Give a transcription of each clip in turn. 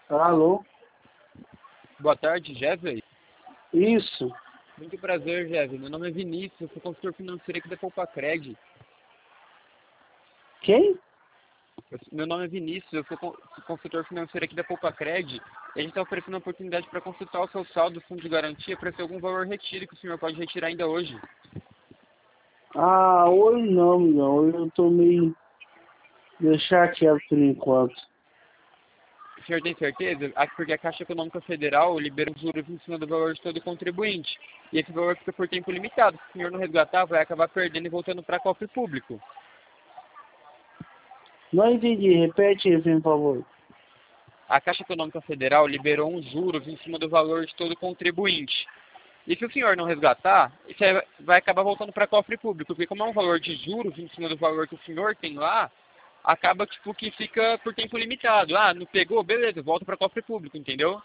Alô? Boa tarde, Jéssica. Isso. Muito prazer, Jéssica. Meu nome é Vinícius, eu sou consultor financeiro aqui da Poupa-Cred. Quem? Meu nome é Vinícius, eu sou consultor financeiro aqui da Poupa-Cred. E a gente está oferecendo uma oportunidade para consultar o seu saldo do fundo de garantia para ser algum valor retido que o senhor pode retirar ainda hoje. Ah, hoje não, não. Hoje eu tô meio chateado por enquanto. O senhor tem certeza? Porque a Caixa Econômica Federal libera os juros em cima do valor de todo contribuinte. E esse valor fica por tempo limitado. Se o senhor não resgatar, vai acabar perdendo e voltando para cofre público. Não entendi. Repete aí, por favor. A Caixa Econômica Federal liberou uns juros em cima do valor de todo contribuinte. E se o senhor não resgatar, isso aí vai acabar voltando para cofre público, porque como é um valor de juros em cima do valor que o senhor tem lá, acaba tipo que fica por tempo limitado. Ah, não pegou? Beleza, volta para cofre público, entendeu?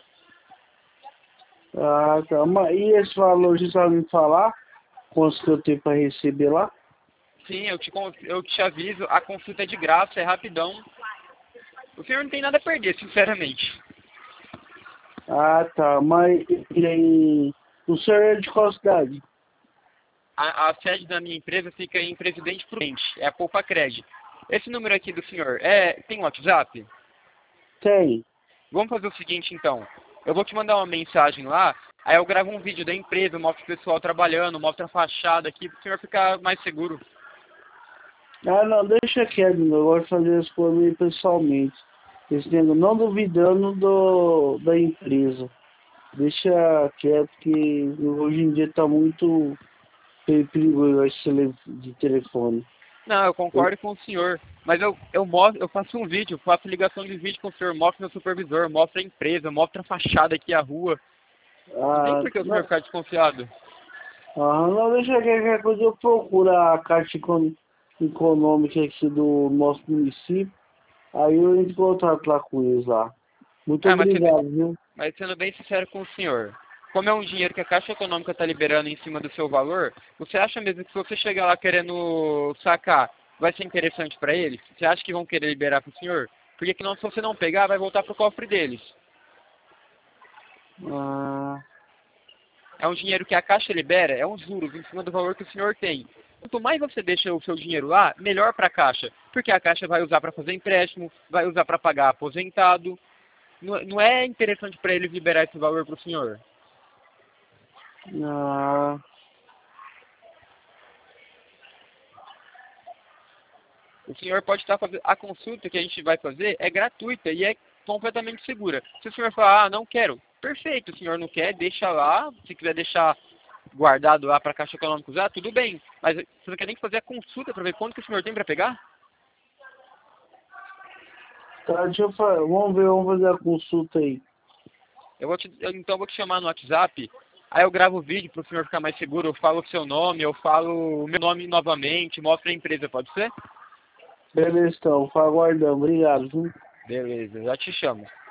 Ah, tá. Mas e esse valor, você sabe me falar? Quantos que eu tenho para receber lá? Sim, eu te aviso, a consulta é de graça, é rapidão. O senhor não tem nada a perder, sinceramente. Ah, tá. Mas e aí, o senhor é de qual cidade? A sede da minha empresa fica em Presidente Prudente, é a Poupa-Cred. Esse número aqui do senhor, tem WhatsApp? Tem. Vamos fazer o seguinte, então. Eu vou te mandar uma mensagem lá, aí eu gravo um vídeo da empresa, mostro o pessoal trabalhando, mostro a fachada aqui, para o senhor ficar mais seguro. Ah, não, deixa quieto, meu. Eu gosto de fazer as coisas meio pessoalmente. Esse negócio, não duvidando da empresa. Deixa quieto que hoje em dia tá muito perigoso esse de telefone. Não, eu Eu- concordo com o senhor, mas eu faço um vídeo, faço ligação de vídeo com o senhor, mostro meu supervisor, mostro a empresa, mostro a fachada aqui, a rua. Não tem por que o senhor não, ficar desconfiado. não, deixa qualquer coisa eu procuro a Caixa Econômica aqui do nosso município. Aí eu entro em contato lá com eles lá. Muito Ah, obrigado, viu? mas sendo bem sincero com o senhor, como é um dinheiro que a Caixa Econômica está liberando em cima do seu valor, você acha mesmo que se você chegar lá querendo sacar, vai ser interessante para eles? Você acha que vão querer liberar para o senhor? Porque se você não pegar, vai voltar para o cofre deles. Ah, É um dinheiro que a Caixa libera, é um juros em cima do valor que o senhor tem. Quanto mais você deixa o seu dinheiro lá, melhor para a Caixa. Porque a Caixa vai usar para fazer empréstimo, vai usar para pagar aposentado. Não é interessante para eles liberar esse valor para o senhor. ah, O senhor pode estar fazendo. A consulta que a gente vai fazer é gratuita e é completamente segura. Se o senhor falar, não quero, perfeito, o senhor não quer, deixa lá. Se quiser deixar guardado lá para a Caixa Econômica usar, tudo bem. Mas você não quer nem fazer a consulta para ver quanto que o senhor tem para pegar? tá, deixa eu falar. Vamos ver, vamos fazer a consulta aí. Então eu vou te chamar no WhatsApp. Aí eu gravo o vídeo para o senhor ficar mais seguro. Eu falo o seu nome, eu falo o meu nome novamente, mostro a empresa, pode ser? Beleza, então. Vou aguardando. Obrigado, viu? Beleza, já te chamo.